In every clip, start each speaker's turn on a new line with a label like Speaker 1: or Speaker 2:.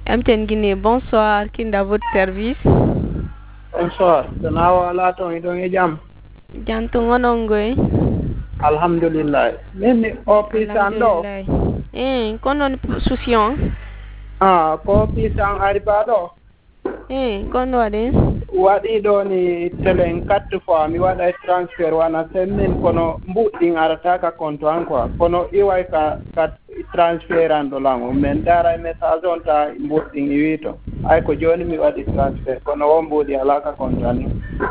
Speaker 1: MTN Guinée, bonsoir. Qui est à votre service?
Speaker 2: Bonsoir. Tanawa ala to idon jam.
Speaker 1: Janto ngonongoy.
Speaker 2: Alhamdulillah. Nini office ando.
Speaker 1: Alhamdulillah. Kono souciant.
Speaker 2: Ko office an ariba do.
Speaker 1: Kono wade.
Speaker 2: Wadi do ni telen 4 fois mi wada transfer wana semin kono mbudin arata ka konto an quoi. Kono iwai ka transfer ando lango men dara message on ta mbudin iwito. Ay ko joni mi wadi transfer kono wombudi alaka konto an.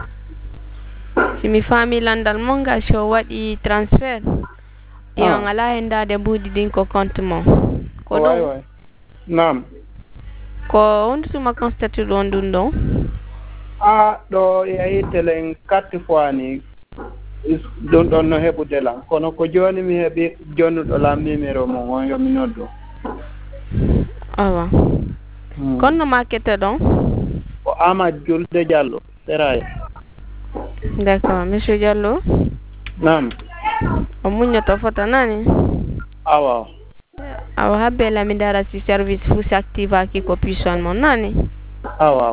Speaker 1: Si mi fami landal monga show waɗi transfert ɗion ala hen dade mbudi ɗin ko compte mon ko ɗum
Speaker 2: nam
Speaker 1: ko on suma constate ɗon ɗum ɗon
Speaker 2: ɗo yehi telen 4 fois ni ɗum ɗon no heɓude lam kono ko joni mi heɓi jonnuɗo lam numéro mon on yomi noddu
Speaker 1: awa konno ma kette ɗon
Speaker 2: ko Amadou Julde Diallo Seraye.
Speaker 1: D'accord, monsieur Diallo.
Speaker 2: Naam.
Speaker 1: O muñoto foto nani?
Speaker 2: Awa.
Speaker 1: Awa habbe la mi dara si service fu si activa ki ko puissant mon nani?
Speaker 2: Awa.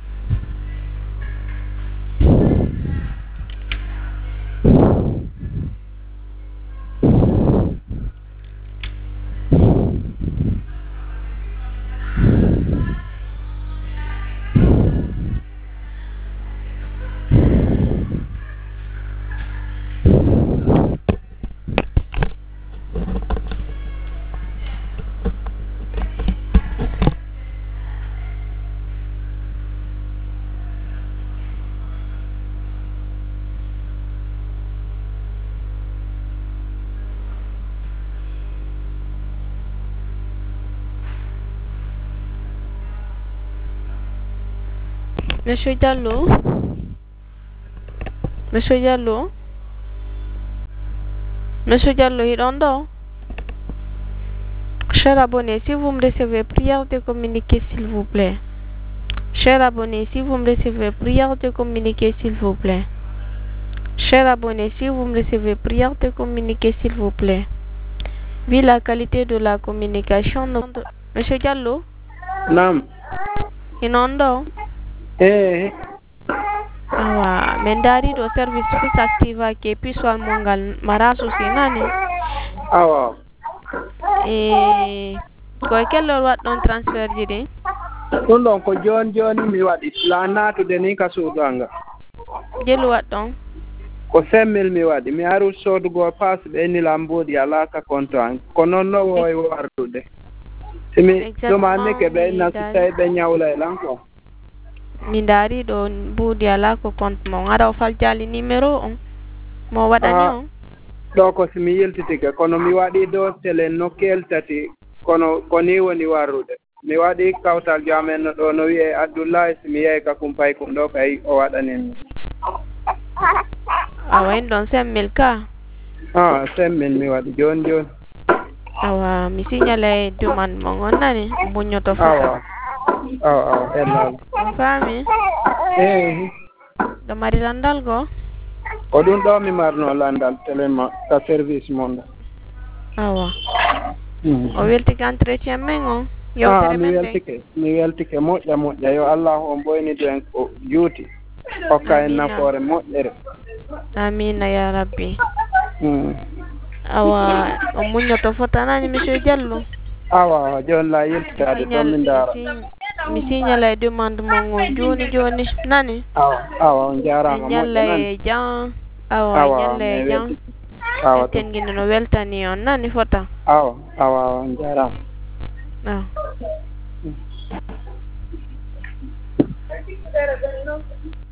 Speaker 1: Monsieur Diallo. Monsieur Diallo. Monsieur Diallo, Hirondo. Cher abonné, si vous me recevez, prière de communiquer, s'il vous plaît. Cher abonné, si vous me recevez, prière de communiquer, s'il vous plaît. Cher abonné, si vous me recevez, prière de communiquer, s'il vous plaît. Vu la qualité de la communication, Monsieur Diallo.
Speaker 2: Nam.
Speaker 1: Hirondo. Awa, men dari do service fus activa ke piswal mongal maraso sinani.
Speaker 2: Awa.
Speaker 1: Ko kello wat don transfer jide.
Speaker 2: Ɗum ɗon ko joni mi waɗi la natude ni ka suudanga.
Speaker 1: Jelu wat don.
Speaker 2: Ko 5000 mi waɗi mi aru sodugo pass ɓe ni lambodi alaka konto an ko non no woy wardude. Simi domande ke ɓe nasu tawi ɓe ñawla e lan ko.
Speaker 1: Mi dari ɗo mbuudi ala ko compte mon aɗa o faljali numéro on mo waɗani on
Speaker 2: ɗo ko somi yeltitike kono mi waɗi dow télé nokkel tati kono ko ni woni warrude mi waɗi kawtal jamen no ɗo no wiye Abdoulaye somi yehi ka kumpay kum ɗo kay o waɗanin
Speaker 1: awa en ɗon 5000 ka
Speaker 2: 5000 mi waɗi joni
Speaker 1: awa mi signala e demande mon on nani muñoto foto
Speaker 2: awa ellal
Speaker 1: fami ɗo mari landal go
Speaker 2: ko ɗum ɗo mi marno landal téléma ka service mon ɗo
Speaker 1: awa o weltike entretien men o yewtere men
Speaker 2: mi weltike moƴƴa yo Allah on ɓoynidi en ko juuti hokka en nafoore moƴƴere
Speaker 1: amina ya rabbi awa o muñoto fotanani monsieur Diallo
Speaker 2: awa joni la yeltitade ɗon min dara
Speaker 1: mi signala e demande mon o joni nani
Speaker 2: awa on jarama
Speaker 1: ñalla e jan awa ñalla e jan
Speaker 2: awa
Speaker 1: ten guinde no weltani on nani fota
Speaker 2: awa on jarama
Speaker 1: awa